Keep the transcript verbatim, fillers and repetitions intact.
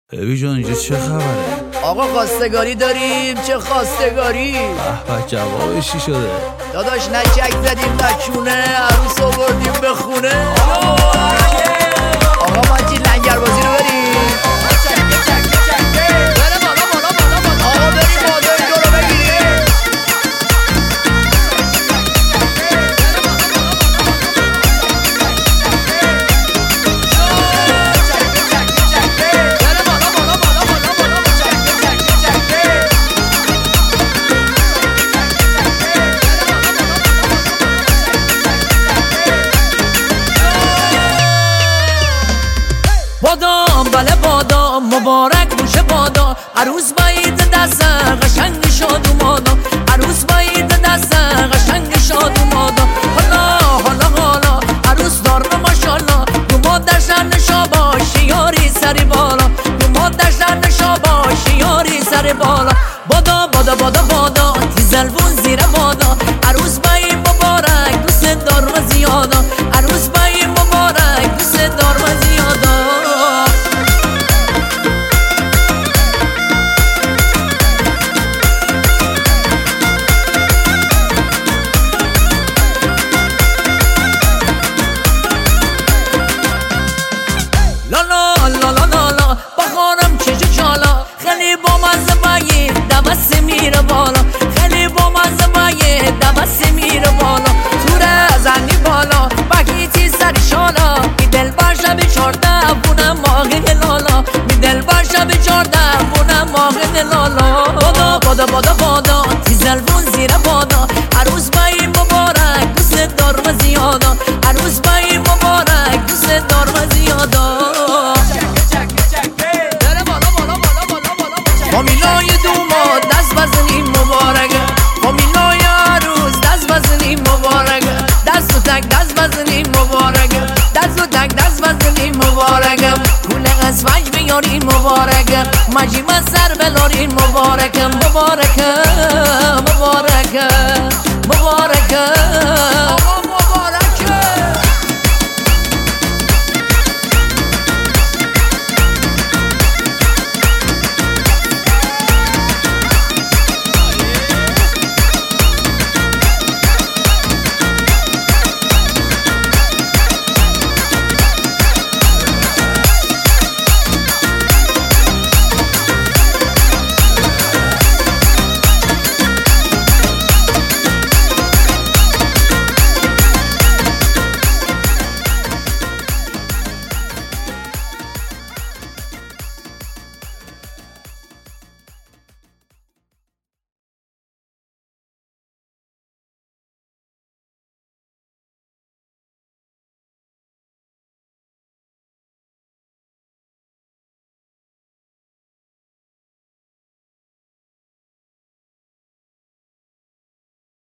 ببی جان اینجا چه خبره؟ آقا خواستگاری داریم. چه خواستگاری؟ به به جوابش چی شده؟ داداش نه چک زدیم نه چونه، عروس آوردیم به خونه. آقا ما چی لنگر بازی رو بریم. آقا بریم مادر جو رو بگیریم. بادام بله بادام مبارک باشه بادا، عروس باید دست قشنگ شاد و مادا، عروس باید دست قشنگ شاد و مادا. حالا حالا حالا عروس دار ماشاءالله، دو مادر نشا باشی یاری سری بالا، دو مادر نشا باشی یاری سری بالا. بادا بادا بادا بادا تیزلبون زیر بادا، عروس باید مبارک دوست دار و زیادا، عروس باید مبارک دوست دار و زیادا. لالا لالا لالا بخارم چجا چالا، خیلی با مزه باید دوست میره بالا، خیلی با مزه باید دوست میره بالا. توره زنی بالا بگیتی سری شالا، می دل باشه به چارده بونه ماغی لالا، می دل باشه به چارده بونه ماغی لالا. بادا بادا بادا بادا تیزلبون زیر بادا، عروس بایی مبارک دوست دار و زیادا، عروس بایی مبارک دوست دار و زیادا. فامیلای دوماد دست بزنیم مبارک، فامیلای عروس دست بزنیم مبارک، دست و تک دست بزنیم مبارک، دست و تک دست بزنیم مبارک. پول از فج بیاریم مبارک، مجیم از سر بلاریم مبارک، مبارک مبارک مبارک.